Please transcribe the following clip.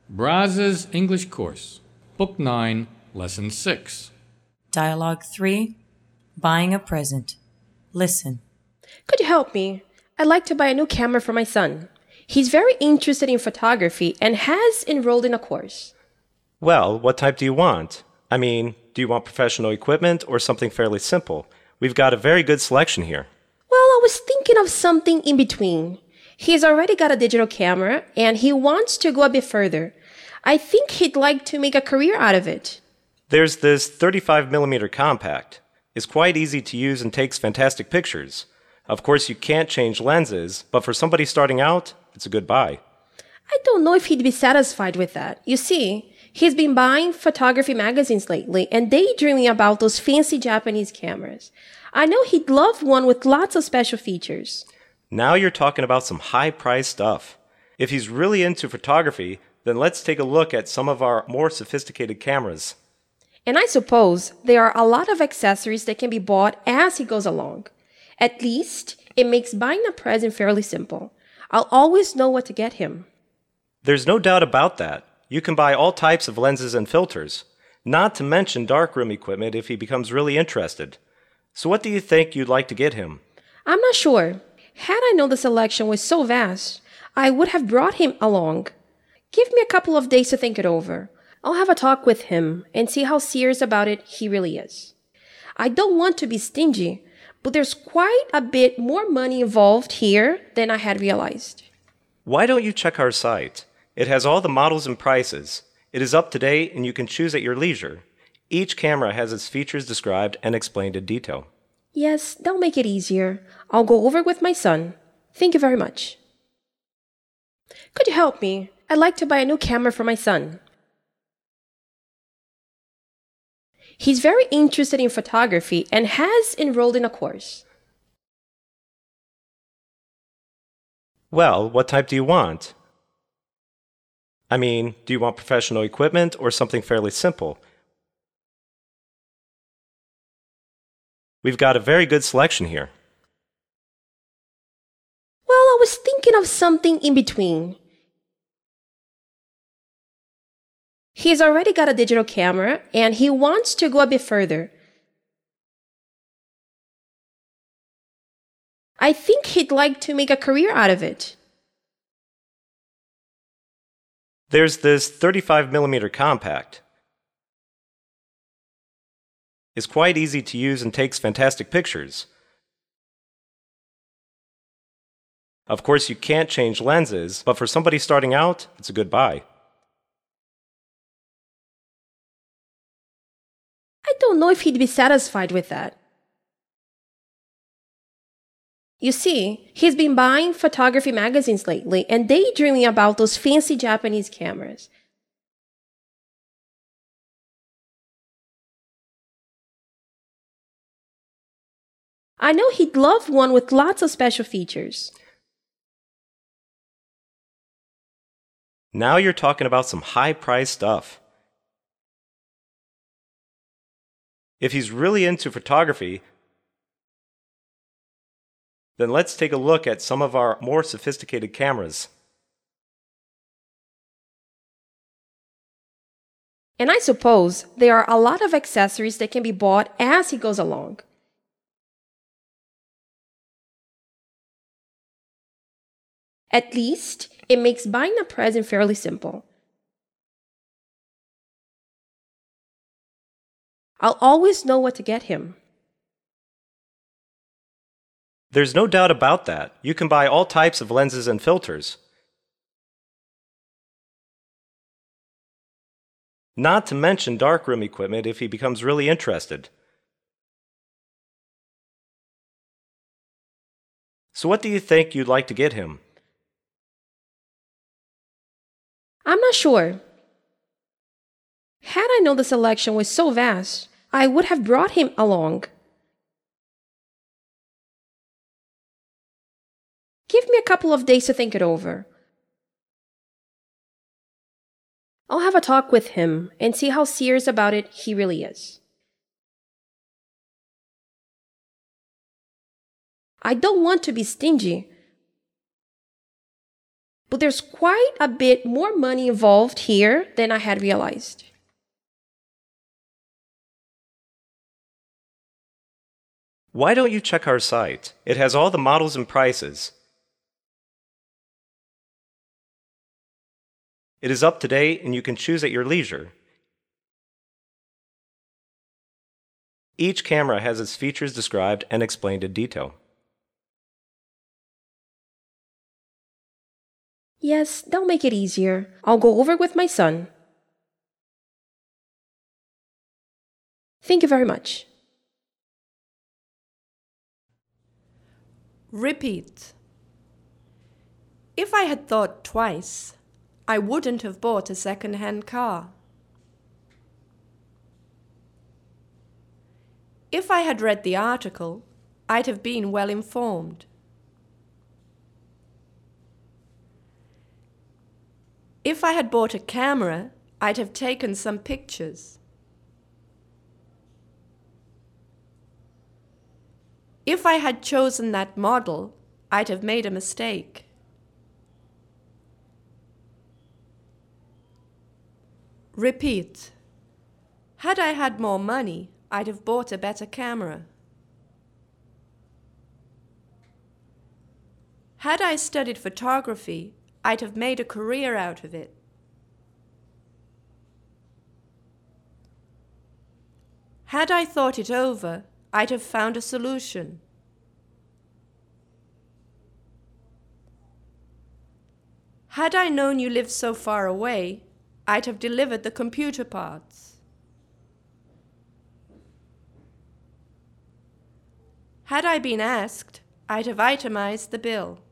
Braz's English Course, Book 9, Lesson 6. Dialogue 3. Buying a present. Listen. Could you help me? I'd like to buy a new camera for my son. He's very interested in photography and has enrolled in a course. Well, what type do you want? Do you want professional equipment or something fairly simple? We've got a very good selection here. Well, I was thinking of something in between. He's already got a digital camera and he wants to go a bit further. I think he'd like to make a career out of it. There's this 35mm compact. It's quite easy to use and takes fantastic pictures. Of course, you can't change lenses, but for somebody starting out, it's a good buy. I don't know if he'd be satisfied with that. You see, he's been buying photography magazines lately and daydreaming about those fancy Japanese cameras. I know he'd love one with lots of special features. Now you're talking about some high-priced stuff. If he's really into photography, then let's take a look at some of our more sophisticated cameras. And I suppose there are a lot of accessories that can be bought as he goes along. At least, it makes buying a present fairly simple. I'll always know what to get him. There's no doubt about that. You can buy all types of lenses and filters, not to mention darkroom equipment if he becomes really interested. So what do you think you'd like to get him? I'm not sure. Had I known the selection was so vast, I would have brought him along. Give me a couple of days to think it over. I'll have a talk with him and see how serious about it he really is. I don't want to be stingy, but there's quite a bit more money involved here than I had realized. Why don't you check our site? It has all the models and prices. It is up to date and you can choose at your leisure. Each camera has its features described and explained in detail. Yes, that'll make it easier. I'll go over with my son. Thank you very much. Could you help me? I'd like to buy a new camera for my son. He's very interested in photography and has enrolled in a course. Well, what type do you want? Do you want professional equipment or something fairly simple? We've got a very good selection here. Well, I was thinking of something in between. He's already got a digital camera and he wants to go a bit further. I think he'd like to make a career out of it. There's this 35mm compact. It's quite easy to use and takes fantastic pictures. Of course, you can't change lenses, but for somebody starting out, it's a good buy. I don't know if he'd be satisfied with that. You see, he's been buying photography magazines lately and daydreaming about those fancy Japanese cameras. I know he'd love one with lots of special features. Now you're talking about some high-priced stuff. If he's really into photography, then let's take a look at some of our more sophisticated cameras. And I suppose there are a lot of accessories that can be bought as he goes along. At least, it makes buying a present fairly simple. I'll always know what to get him. There's no doubt about that. You can buy all types of lenses and filters, not to mention darkroom equipment if he becomes really interested. So what do you think you'd like to get him? I'm not sure. Had I known the selection was so vast, I would have brought him along. Give me a couple of days to think it over. I'll have a talk with him and see how serious about it he really is. I don't want to be stingy, but there's quite a bit more money involved here than I had realized. Why don't you check our site? It has all the models and prices. It is up to date and you can choose at your leisure. Each camera has its features described and explained in detail. Yes, that'll make it easier. I'll go over with my son. Thank you very much. Repeat. If I had thought twice, I wouldn't have bought a second-hand car. If I had read the article, I'd have been well informed. If I had bought a camera, I'd have taken some pictures. If I had chosen that model, I'd have made a mistake. Repeat. Had I had more money, I'd have bought a better camera. Had I studied photography, I'd have made a career out of it. Had I thought it over, I'd have found a solution. Had I known you lived so far away, I'd have delivered the computer parts. Had I been asked, I'd have itemized the bill.